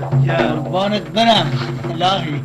قربانت برم الهی.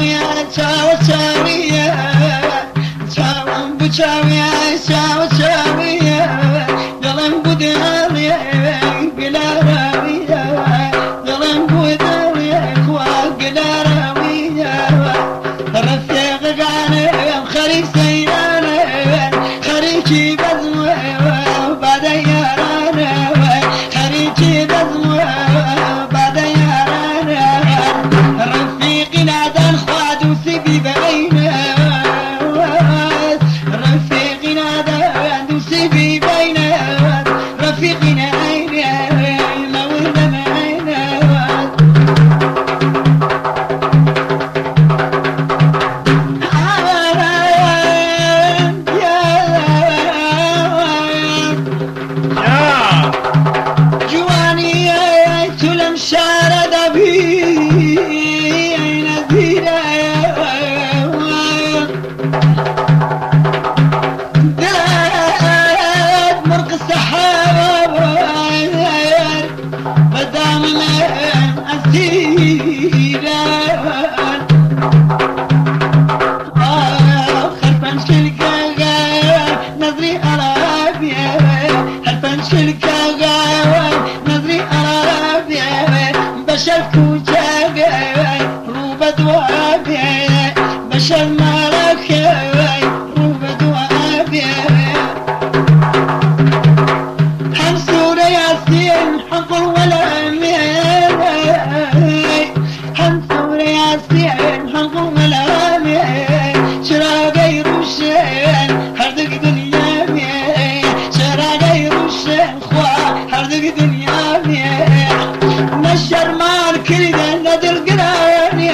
بچاویە چاوە چاویە چاوم بچاویە چاوە چاویە دڵم بودڵێ گلارەویە دڵم بودڵێ خوا گلارەویە ڕفێقەکانم خەریک سەیرانە خەریکی بەزمە بادە یارانە خەریکی بەزمە بادە یارانە ڕفیقی نادان خوا دووسی بیبەینە ڕفیقی نادان دووسی بیبەینە ڕفیقی نەینە مەوردە مەینە بشر مالك روبد وابيه هم سورة ياسين حقل ولا مين هم سورة ياسين حقل ولا مين شراقي روشين هردك دنيا مين شراقي روشين خوا هردك دنيا مين نشر مال كريدا ندل قراني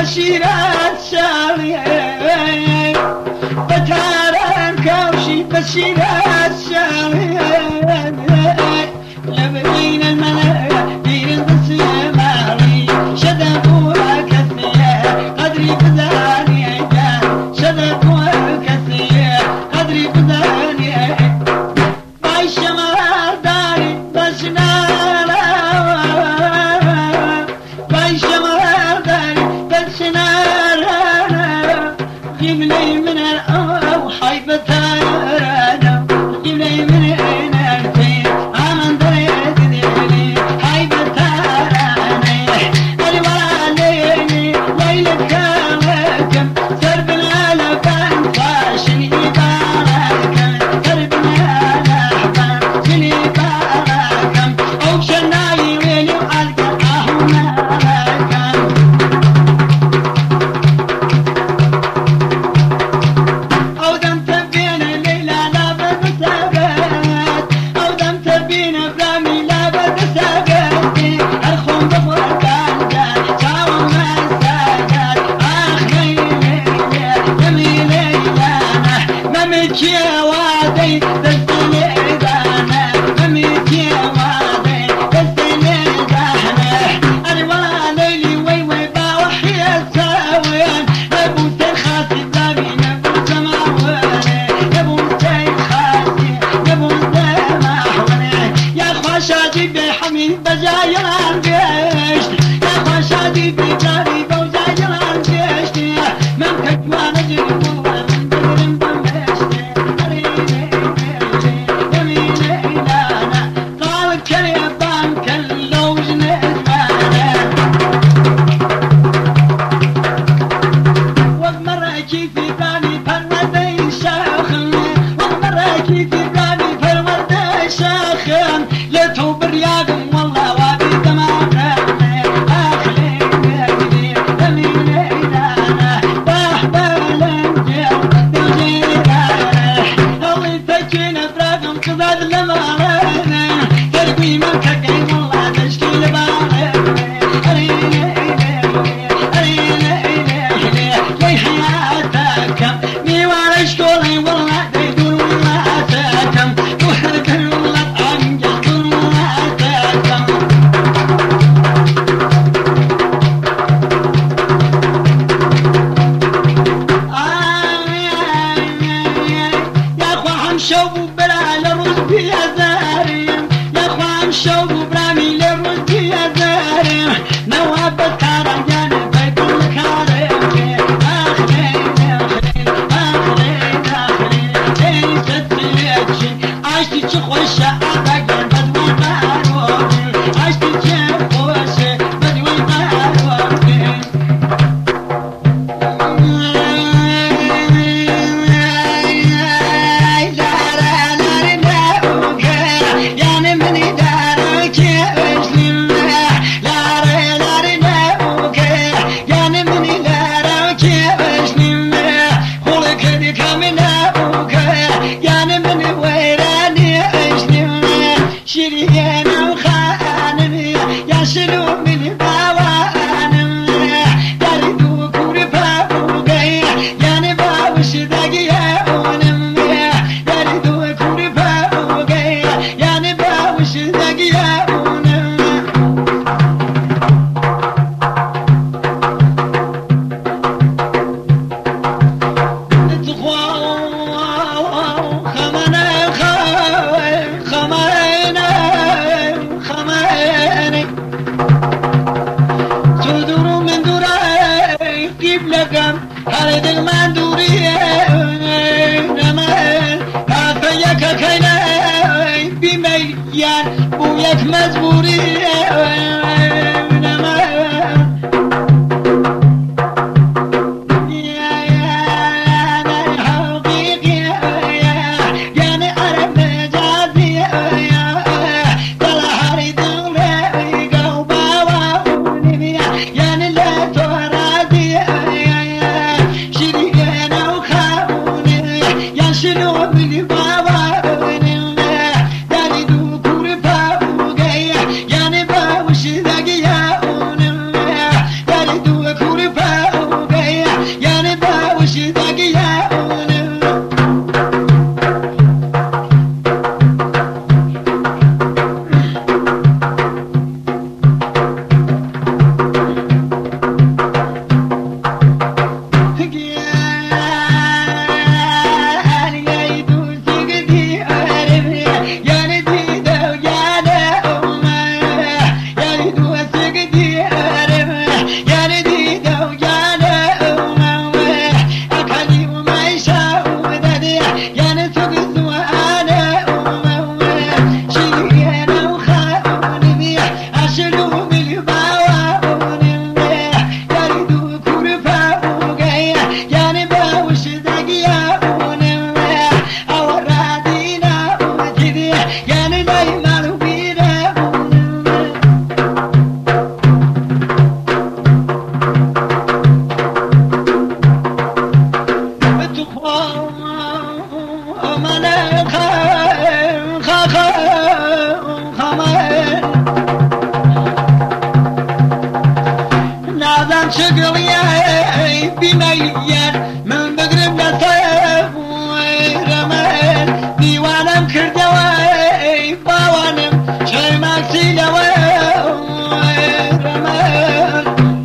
بشيرات شالي بتارم كوشي بشيرات شالي لبين الملايا بين السماوي شدقوا كثير قدري بزاني شدقوا كثير قدري بزاني باي شمال داري بشنارا باي شمال داري بشنارا جيب لي من الأو حيبة تارانا جيب لي من الأرتين عمن دريد ديلي حيبة تاراني اللي واليني ليلة كامكم سربنا لبان فاشني باركم سربنا لبان شني باركم أو شناي ويلي وعلقا أهونا لكم أو دم تبين الليلة لا بتسابت أو دم تبين برامي لا بتسابت الخون بفرقان جال شاو ما ساجد آخ ليلي يمي ليلانا ممكي وادي دستني دانا ممكي وادي دستني دانا أنا ولا ليلي وي وي باوحي الساوين أبو تخاسي بلامي نبو سماواني نبو تخاسي نبو سماواني يا خوشادي بحميد بجايران بيشت يا خوشادي بجاري بوجايران بيشت من كتوانا جريبو من بدرم بمشت أريني يميني إلانا قال كريبان كاللوج نجوانا ومرة كيف براني فرمدي شاخن ومرة كيف براني فرمدي شاخن لتو برياقم والله وابي دماغني اخلي قلبي يميني إلانا باح بالنجيل بالجيراني اللي تجينا براقم قضاد لماليني ترقي من كقي والله تشكيل باليني أريني لي حياتكم ميوان اشكولي والله ديدون ولاتكم وحرق الولد انجل ولاتكم يا اخوة حمشوا بلا لرز بيا زاريم يا اخوة حمشوا برامي لرز بيا زاريم نواب كارجان بيكون كارم عشتي تخوش أبقى بدوي قاروبي عشتي تخوش بدوي قاروبي يعني مني دارك وشلم يعني مني دارك وشلم خلق بك من أبوك يعني من ويراني أشلم شريانا وخانم يا شلو من باوانم يردو كوربا بوغي يعني باوش دقيا ونم يردو كوربا بوغي يعني باوش دقيا ونم خماني تدور من دوري قيب لكم هارد المندوري نمان هاتيك كيناي بميان بويك مزبوري نمان يعني عرب مجازي طلع هارد يعني لا ترادي شريكنا وخاوني يا شنو من بابا يعني دو كوربا وجاي يعني دیمەیەر من بگرم لەسەر ڕەمەر دیوانم کردەوەی باوانم چای ماکسی لەوە ڕەمەر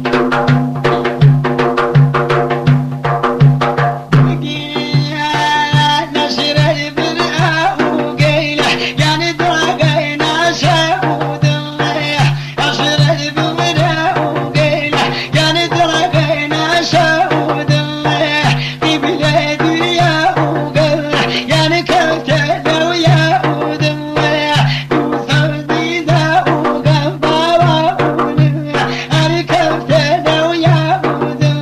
نەشیرەی برا و گەیلە یانی دڕاگەی ناشەودم نەشیرەی برا و گەیلە یانی دڕاگەی ناشەودم بیبلێ دووریا و گەڵە یانی کەوتە لەو یاودم دووسەر دیدا و گەم باوەونم ئەری کەوتە لەو یاودم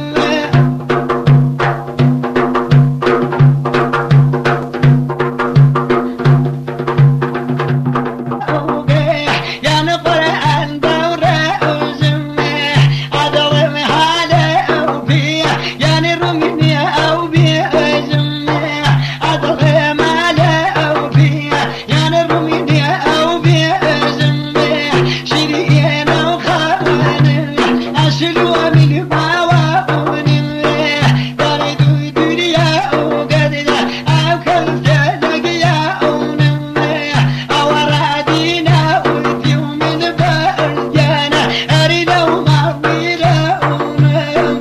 يعني قرآن دورة وزمة عدوم حالة أو بيا يعني رومانيا أو بيا زمة عدوم حالة أو بيا يعني رومانيا أو بيا زمة شريان أو خانة أشلوا من باوانم داري دنيا أو قدرة أو كفتا لقيا أونم أو رادينا وديو من بردانا أرينا وما ويراونم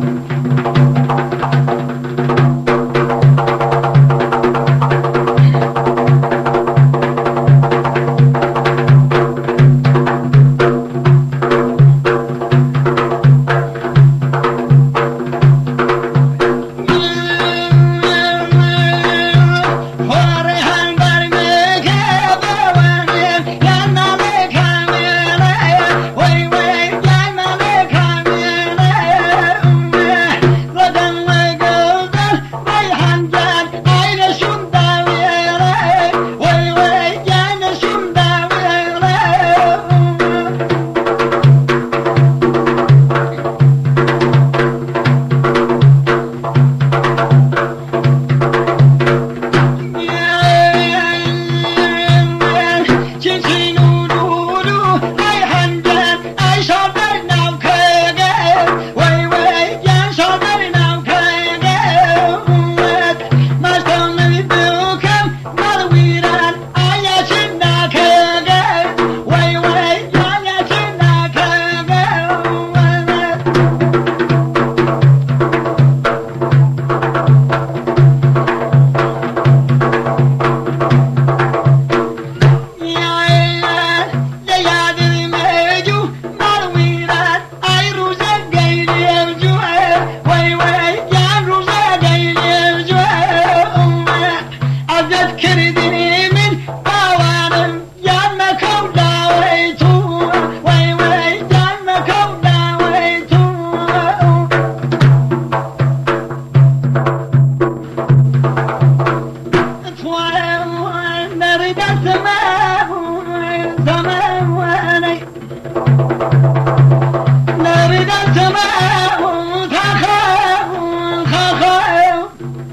هورهان برمك باوانم لما مكامينا وي وي لما مكامينا لدن وقلدن ريحان جان عين شم داوينا وي وي جان شم داوينا كردني من باوانم يان مكو داويتو وي وي يان مكو داويتو نريد السماء سماء واني نريد السماء خخاف خخاف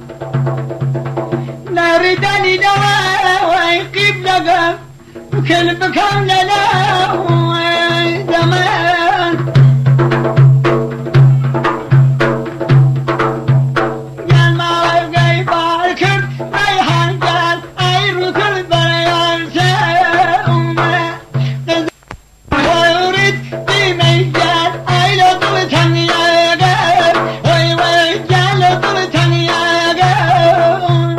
نريد لدواء ويقيب لقم وكلبكم لنا زمان يان ما ويبقى يباركم ريحان قال أيرو كل بريان سامة ويريد بميجان أي لطلتن يا قام وي وي جان لطلتن يا قام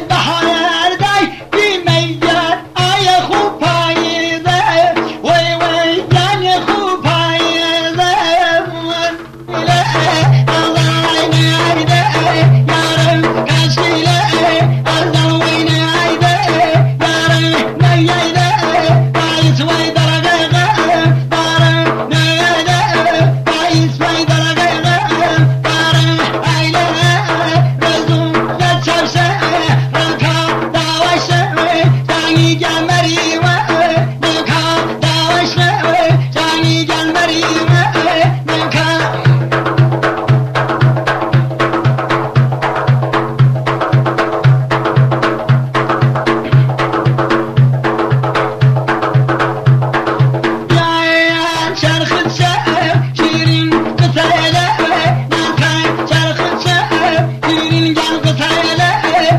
بحر دای بیمیگد آی خوب پاییده وی وی جان خوب پاییده الله نایده یارم کشیله از دوین عیده یارم نیده بایس وی درگه دارم نیده بایس وی درگه دارم ایله رزون لچوشه رکا داوشه جانی گمری و نکا داوشه جانی گمری و نکا شرخت شیرین قتاله ناسکر شرخت شیرین گل قتاله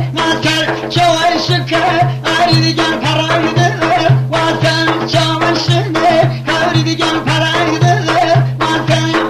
ناسکر شوال شکه آرید گل پرایده واسن شوال شده آرید گل پرایده واسن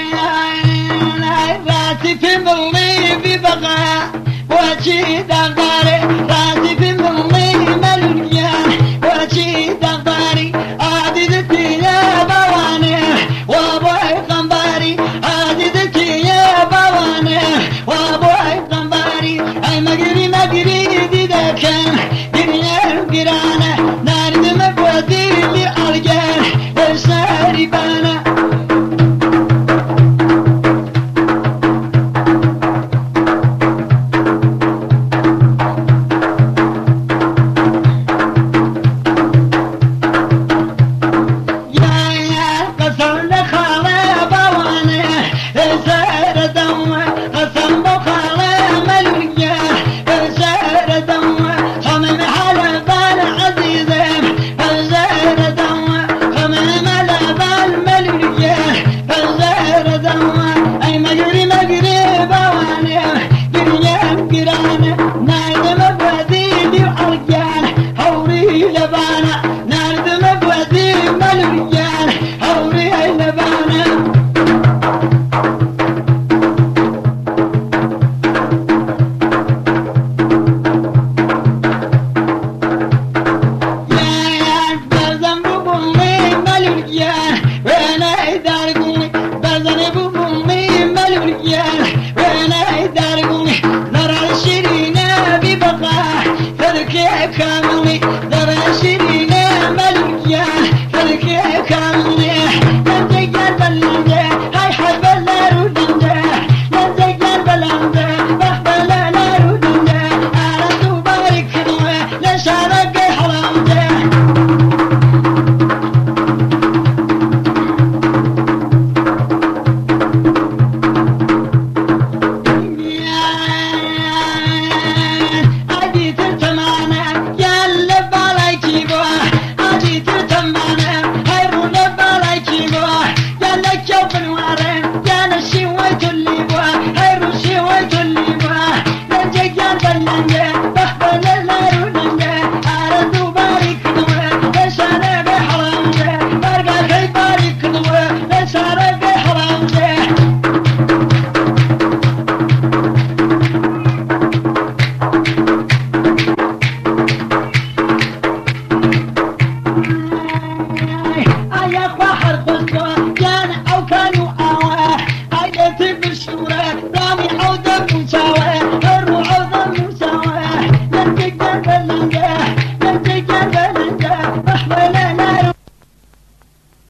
Tipim believe you, but I watch it.